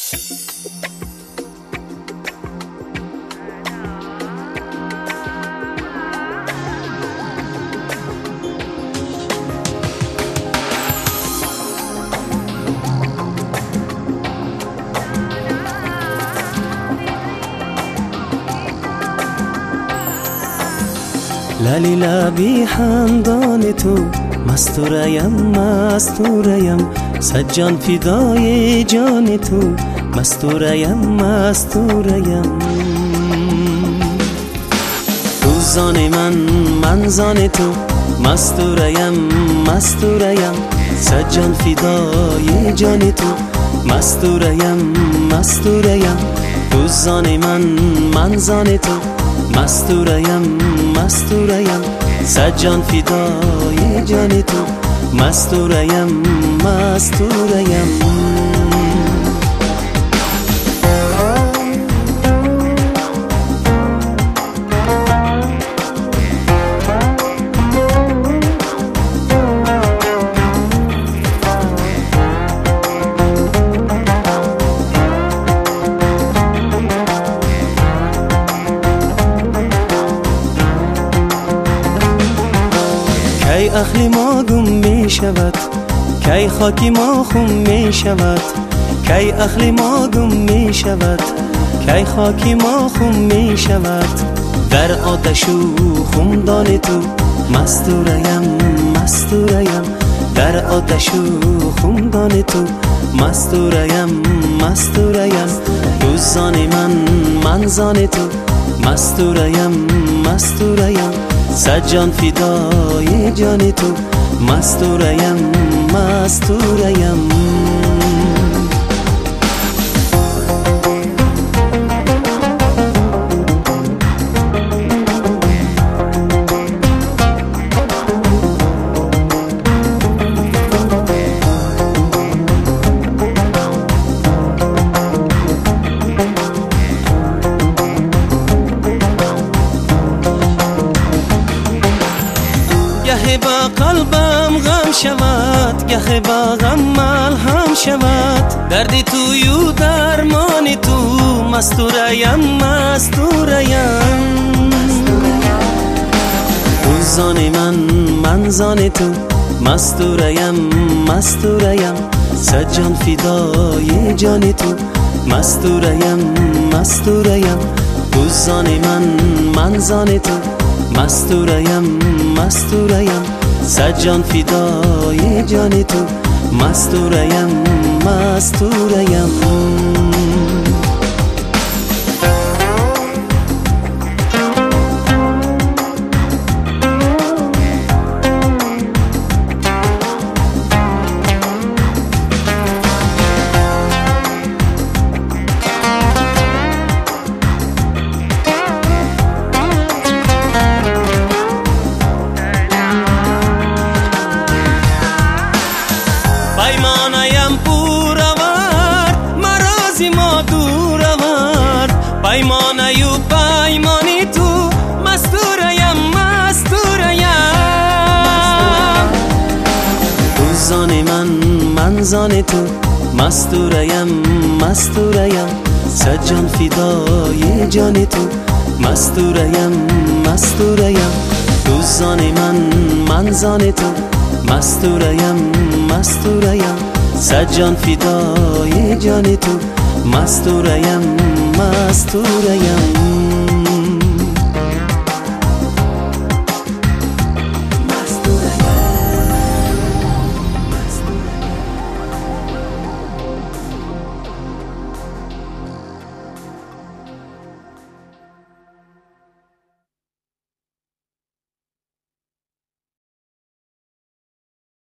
للی لبی خندان تو مستوریم مستوریم سجان فدای جان تو مستوریم مستوریم تو زان من زان تو مستوریم مستوریم سجان فدای جان تو مستوریم مستوریم تو زان من زان تو مستوریم مستوریم سجان فدای جان تو مستوریم مستوریم کی اخلی ما گم می شود کی خاکی ما خم می شود کی اخلی ما گم می شود کی خاکی ما خم می شود در آتش و خمدان تو مستوریم مستوریم در آتش و خمدان تو مستوریم مستوریم تو زان من زان تو مستوریم مستوریم سجان فدای جان تو مستوریم مستوریم گه با قلبم غم شود گه با غم ملهم شود دردی تویو درمانی تو مستوریم مستوریم تو زان من زان تو مستوریم مستوریم سجان فدای جان تو مستوریم مستوریم تو زان من زان تو مستوریم مستوریم سجان فدای جان تو مستوریم مستوریم پیمانیم پور آورد مرازی ما دور آورد پیمانیو پیمانی تو مستوریم مستوریم تو زان من زان تو مستوریم مستوریم سجان فدای جان تو مستوریم مستوریم تو زان من زان تو مستوریم مستوریم سجان فدای جان تو مستوریم مستوریم